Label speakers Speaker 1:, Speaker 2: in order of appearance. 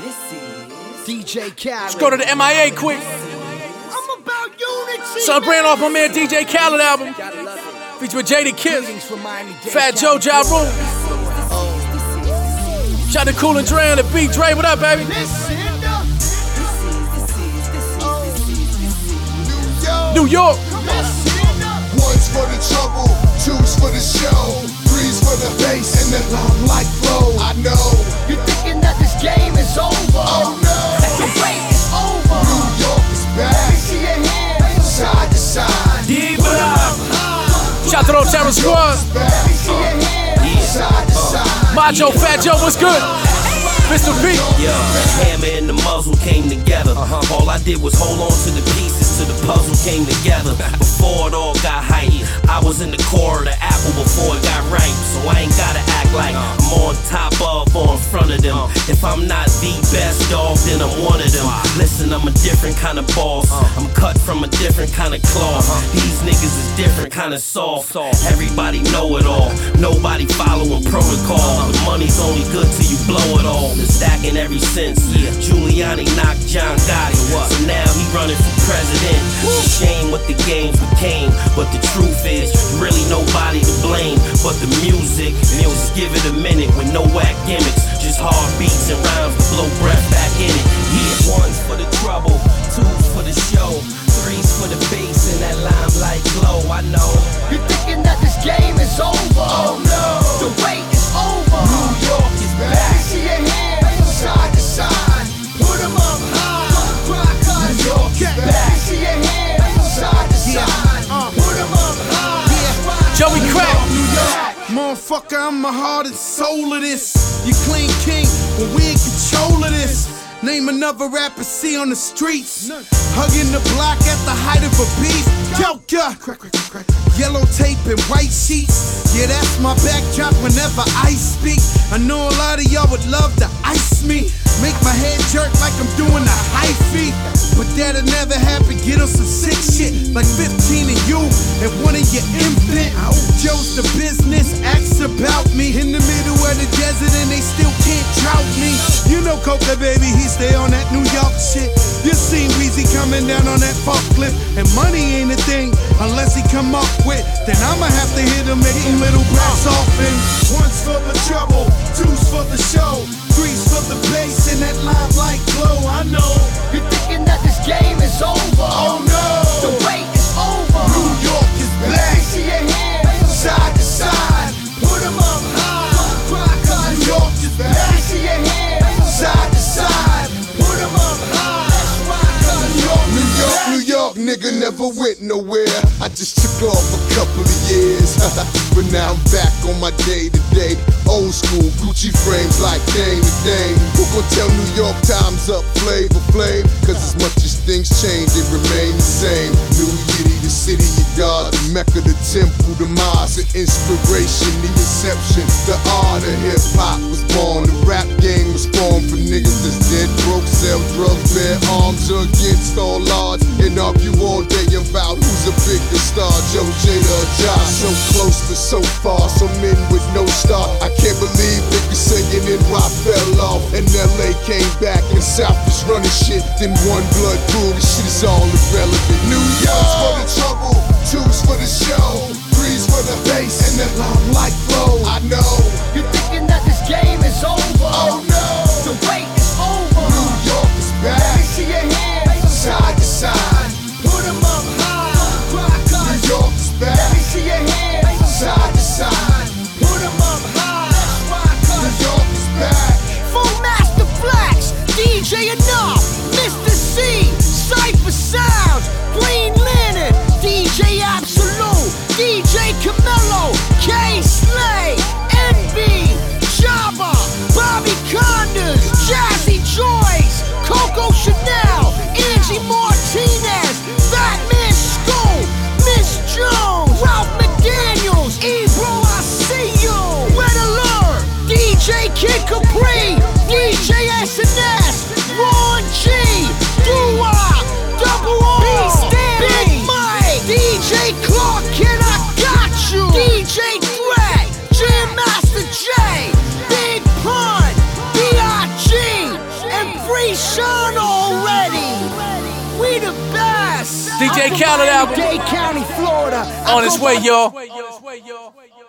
Speaker 1: DJ Khaled.
Speaker 2: Let's go to the MIA quick.
Speaker 1: I'm about unity.
Speaker 2: Celebrating off my man DJ Khaled album. Featured with Jada Kiss, Fat Joe, Ja Rule. Shout to Cool and Dre on the beat. Dre, what up, baby? New York.
Speaker 3: One's for the trouble, two's for the show, three's for the bass and the limelight flow. I know
Speaker 1: you're thinking that this game is over.
Speaker 3: Oh no,
Speaker 1: the wait is over.
Speaker 3: New York is back.
Speaker 1: See your hands
Speaker 3: side to side.
Speaker 2: Deep up. Shout to the Terror Squad.
Speaker 3: See your hands side to side.
Speaker 2: Macho, Fat Joe, what's good? Mr. P.
Speaker 4: Yeah, the hammer and the muzzle came together. All I did was hold on to the pieces till the puzzle came together. Before it all got hype, I was in the core of the apple before it got ripe. So I ain't gotta act like I'm on top of or in front of them. If I'm not the best dog, then I'm one of them. Listen, I'm a different kind of boss. I'm cut from a different kind of cloth. These niggas is different kind of soft. Everybody know it all. Nobody following protocol. The money's only good till you blow it all. Been stacking ever since. Giuliani knocked John Gotti. So now he running for president. It's a shame what the games became, but the truth is really nobody to blame but the music. Give it a minute with no whack gimmicks, just hard beats and rhymes to blow breath back in it. Yeah, one's for the trouble, two's for the show, three's for the bass and that limelight glow. I know
Speaker 1: you're thinking that this game is over.
Speaker 3: Oh no,
Speaker 1: the wait is over.
Speaker 3: New York is back.
Speaker 1: See your hands
Speaker 3: side to side.
Speaker 1: Put them up high. Don't cry 'cause
Speaker 3: New York is back.
Speaker 1: See your hands
Speaker 3: side to side.
Speaker 1: Put them up high.
Speaker 2: Joey Crack.
Speaker 5: Motherfucker, I'm the heart and soul of this. You clean king, but we in control of this. Name another rapper see on the streets. Hugging the block at the height of a beast. Delta, yellow tape and white sheets. Yeah, that's my backdrop whenever I speak. I know a lot of y'all would love to ice me. Make my head jerk like I'm doing a high feet. But that'll never happen, get on some sick shit. Like 15 of you and one of your infant. Joe's the business, acts about me. In the middle of the desert and they still can't drought me. You know Coca, baby, he stay on that New York shit. You seen Weezy coming down on that forklift. And money ain't a thing unless he come up with. Then I'ma have to hit him, make him little brass off. And one's for the trouble, two's for the show, three's for the bass and that limelight glow. I know
Speaker 1: you're thinking that this game is over.
Speaker 3: Oh no,
Speaker 1: the wait is over.
Speaker 3: New York is back.
Speaker 1: See your hands
Speaker 3: side to side.
Speaker 1: Put them up high. Don't cry 'cause
Speaker 3: New York is back.
Speaker 1: See your hands
Speaker 3: side to side.
Speaker 1: Put them up high.
Speaker 3: New York, nigga never went nowhere. I just took off a couple of years. But now I'm back on my day-to-day. Old school Gucci frames like Dame to Dame. Who gon' tell New York time's up, Flavor Flav? Cause as much as things change, they remain the same. New Yiddy, the city of God, the Mecca, the temple, the mosque, the inspiration, the inception. The art of hip-hop was born. The rap game was formed for niggas that's dead broke, sell drugs, bear arms against all odds, and argue all day about who's a bigger star, Joe, Jada, or Josh. So close but so far, some men with no start. I can't believe niggas saying NY fell off and LA came back and South is running shit. Then one blood pool, this shit is all irrelevant. New York's for the trouble, two's for the show, three's for the bass and the limelight flow. I know
Speaker 1: you're thinking that this game is over.
Speaker 3: Oh no,
Speaker 1: the wait is over.
Speaker 3: New York is back.
Speaker 1: See your hands
Speaker 3: side to side.
Speaker 1: Put them up high. Don't cry 'cause
Speaker 3: New York is back.
Speaker 1: see your hands
Speaker 3: side to side.
Speaker 1: Put them up high.
Speaker 3: New York is back.
Speaker 1: Full Master Flex, DJ Enough, Mr. C, Cypher Sounds, Green Lantern, DJ Absolute, DJ Camelo, K Slay, Envy, Java, Bobby Condas, Jazzy Joyce, Coco Chanel, Angie Martinez, Batman School, Miss Jones, Ralph McDaniels, Ebro, I see you, Red Alert, DJ Kid Capri, DJ SNS, Ron G, Dua, Double O, Big Mike, DJ Clark, Kid, I got you, DJ Threat, Jam Master J, Big Pun, B.I.G., and Sean already. We the best.
Speaker 2: DJ Khaled album.
Speaker 1: Dade County, Florida.
Speaker 2: On its way, y'all.